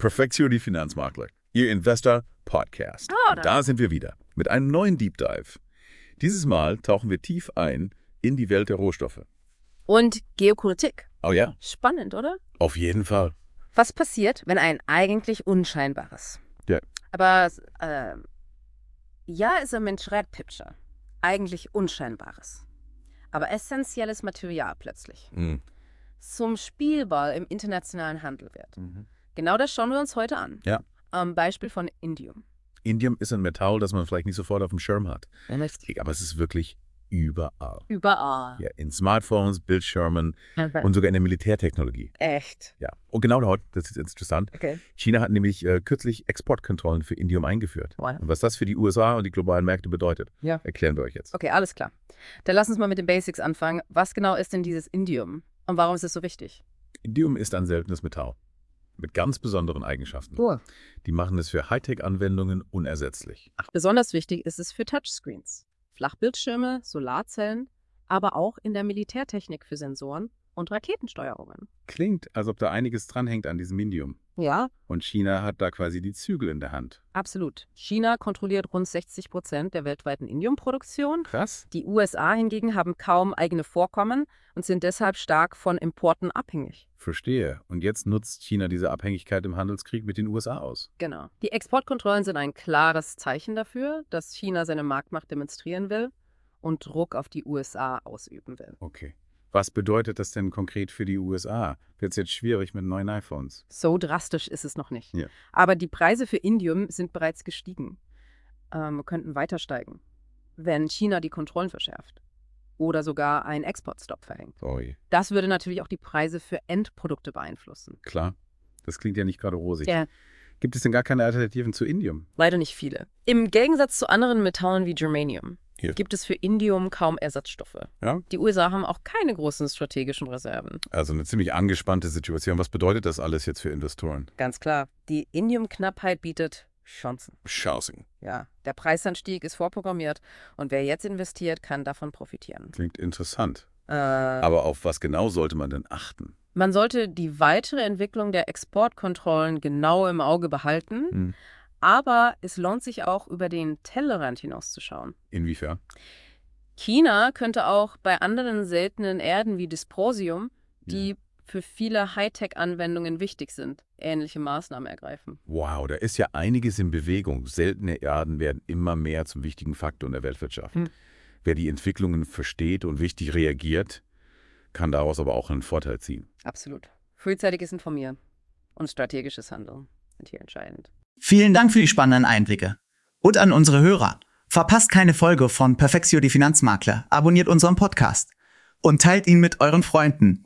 Perfektio die Finanzmakler, Ihr Investor-Podcast. Da sind wir wieder mit einem neuen Deep Dive. Dieses Mal tauchen wir tief ein in die Welt der Rohstoffe. Und Geopolitik. Oh ja? Spannend, oder? Auf jeden Fall. Was passiert, wenn ein eigentlich unscheinbares, Ja. aber ja, ist ein Mensch red picture, eigentlich unscheinbares, aber essentielles Material plötzlich zum Spielball im internationalen Handel wird? Genau das schauen wir uns heute an. Ja. Am Beispiel von Indium. Indium ist ein Metall, das man vielleicht nicht sofort auf dem Schirm hat. Richtig. Aber es ist wirklich überall. Überall. Ja, in Smartphones, Bildschirmen und sogar in der Militärtechnologie. Echt? Ja. Und genau dort, das ist interessant, Okay. China hat nämlich kürzlich Exportkontrollen für Indium eingeführt. Wow. Und was das für die USA und die globalen Märkte bedeutet, erklären wir euch jetzt. Okay, alles klar. Dann lass uns mal mit den Basics anfangen. Was genau ist denn dieses Indium und warum ist es so wichtig? Indium ist ein seltenes Metall mit ganz besonderen Eigenschaften. Die machen es für Hightech-Anwendungen unersetzlich. Besonders wichtig ist es für Touchscreens, Flachbildschirme, Solarzellen, aber auch in der Militärtechnik für Sensoren und Raketensteuerungen. Klingt, als ob da einiges dranhängt an diesem Indium. Ja, Und China hat da quasi die Zügel in der Hand. absolut. China kontrolliert rund 60% der weltweiten Indiumproduktion. Krass. Die USA hingegen haben kaum eigene Vorkommen und sind deshalb stark von Importen abhängig. Verstehe. Und jetzt nutzt China diese Abhängigkeit im Handelskrieg mit den USA aus. Genau. Die Exportkontrollen sind ein klares Zeichen dafür, dass China seine Marktmacht demonstrieren will und Druck auf die USA ausüben will. Okay. Was bedeutet das denn konkret für die USA? Wird es jetzt schwierig mit neuen iPhones? So drastisch ist es noch nicht. Ja. Aber die Preise für Indium sind bereits gestiegen. Könnten weiter steigen, wenn China die Kontrollen verschärft oder sogar einen Exportstopp verhängt. Sorry. Das würde natürlich auch die Preise für Endprodukte beeinflussen. Klar. Das klingt ja nicht gerade rosig. Ja. Gibt es denn gar keine Alternativen zu Indium? Leider nicht viele. Im Gegensatz zu anderen Metallen wie Germanium Hier. gibt es für Indium kaum Ersatzstoffe. Ja? Die USA haben auch keine großen strategischen Reserven. Also eine ziemlich angespannte Situation. Was bedeutet das alles jetzt für Investoren? Ganz klar, die Indiumknappheit bietet Chancen. Chancen. Ja, der Preisanstieg ist vorprogrammiert und wer jetzt investiert, kann davon profitieren. Klingt interessant. Aber auf was genau sollte man denn achten? Man sollte die weitere Entwicklung der Exportkontrollen genau im Auge behalten, aber es lohnt sich auch, über den Tellerrand hinauszuschauen. Inwiefern? China könnte auch bei anderen seltenen Erden wie Dysprosium, die für viele Hightech-Anwendungen wichtig sind, ähnliche Maßnahmen ergreifen. Wow, da ist ja einiges in Bewegung. Seltene Erden werden immer mehr zum wichtigen Faktor in der Weltwirtschaft. Wer die Entwicklungen versteht und wichtig reagiert, kann daraus aber auch einen Vorteil ziehen. Absolut. Frühzeitiges Informieren und strategisches Handeln sind hier entscheidend. Vielen Dank für die spannenden Einblicke. Und an unsere Hörer. Verpasst keine Folge von Perfektio die Finanzmakler, abonniert unseren Podcast und teilt ihn mit euren Freunden.